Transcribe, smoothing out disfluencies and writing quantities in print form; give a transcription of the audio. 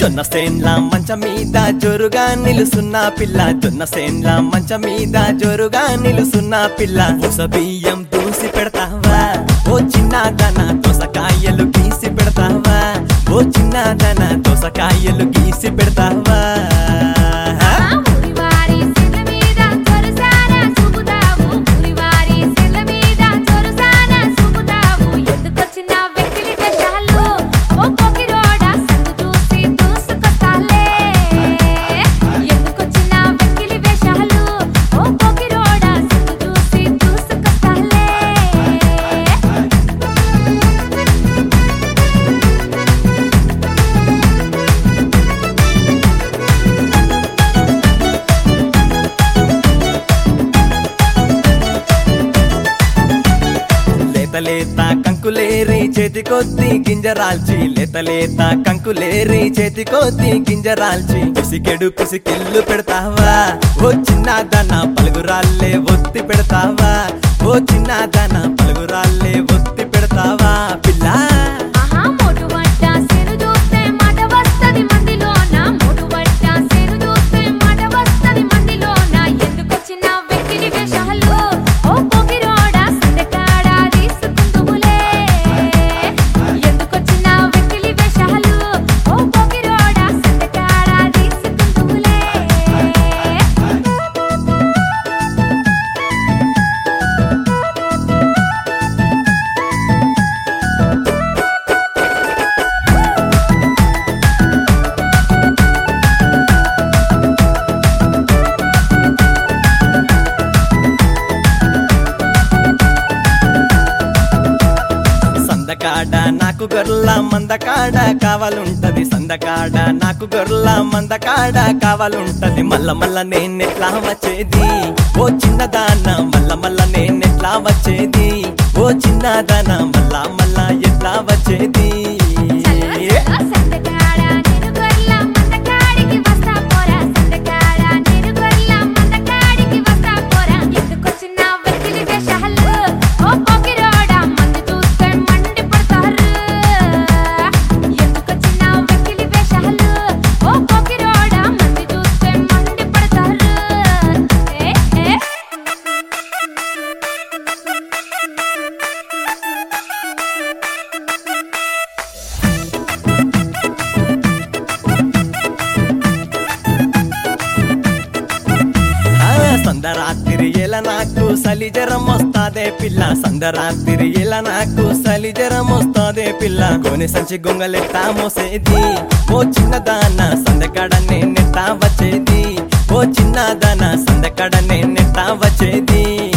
జొన్న సేన్ల మంచం మీద జోరుగా నిలుసున్న పిల్ల జొన్న సేన్ల మంచం మీద జోరుగా నిలుసున్న పిల్ల ఉస బియ్యం దూసి పెడతావా ఓ చిన్నదన దోసకాయలు గీసి పెడతావా ఓ చిన్నదన దోసకాయలు గీసి పెడతావా లేత కంకులేరి చేతి కొద్ది గింజరాల్చి లేత కంకులేరి చేతి కొద్ది గింజరాల్చి పిసికెడు పిసికిల్లు పెడతావా ఓ చిన్నదన పలుగురాళ్ళే ఒత్తి పెడతావా ఓ చిన్నదన పలుగురాళ్ళే ఒత్తి పెడతావా పిల్ల సందకాడ నాకు గొర్ల మందకాడ కావాలుంటది సందకాడ నాకు గొర్ల మందకాడ కావాలుంటది మల్ల మల్ల నేనెట్లా వచ్చేది ఓ చిన్నదాన మల్ల మల్ల నేనెట్లా వచ్చేది ఓ చిన్నదాన మల్ల మల్ల ఎట్లా వచ్చేది సందరాత్రి ఎలా నాకు సలి జ్వరం వస్తాదే పిల్ల సందరాత్రి ఎలా నాకు సలి జ్వరం వస్తాదే పిల్ల కోని సంచి గొంగలెట్టా మోసేది ఓ చిన్నదాన సందకాడ నేనెట్టా వచ్చేది ఓ చిన్నదాన సందకాడ నేనెట్టా వచ్చేది